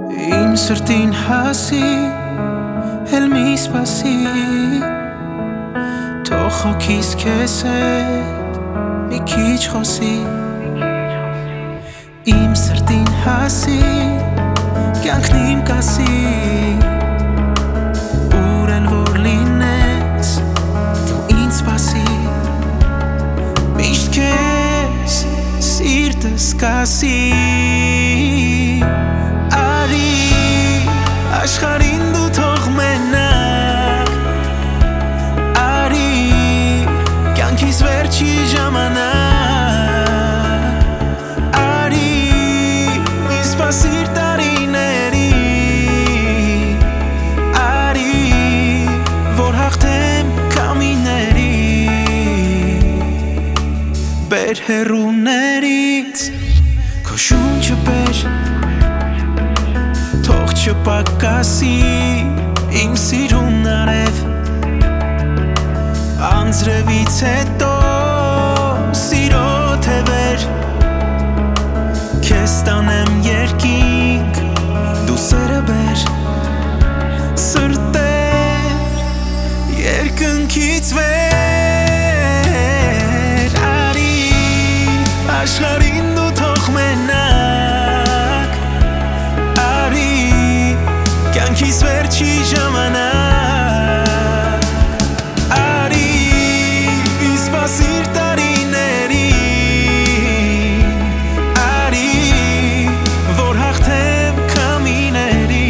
Իմ սրտին հասի, էլ մի սպասի, թող հոգիս քեզ հետ մի քիչ խոսի։ Իմ սրտին հասի, կյանքն իմ կասի, ուր էլ որ լինես, դու ինձ սպասի։ Միշտ քեզ սիրտս կասի, աշխարհին դու թող մենակ, արի կյանքիս վերջի ժամանակ, արի ինձ սպասիր տարիների, արի որ հաղթեմ քամիների, բեր հեռուներից քո շունչը բեր, թող չպակասի իմ սիրուն արև, անձրևից հետո սիրո թևեր, քեզ տանեմ երկինք, դու սերը բեր, սրտեր երկնքից վեր, արի աշխարհին դու թող մենակ, կյանքիս վերջի ժամանակ, արի ինձ սպասիր տարիների, արի որ հաղթեմ քամիների,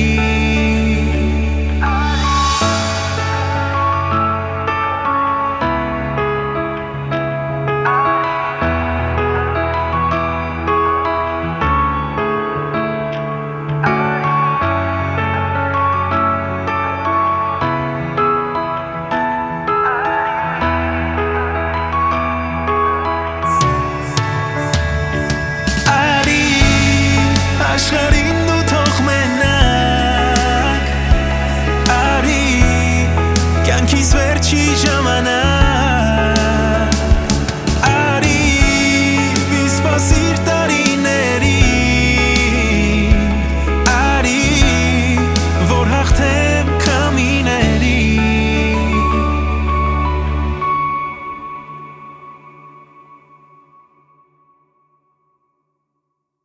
աշխարհին դու թող մենակ, արի կյանքիս վերջի ժամանակ,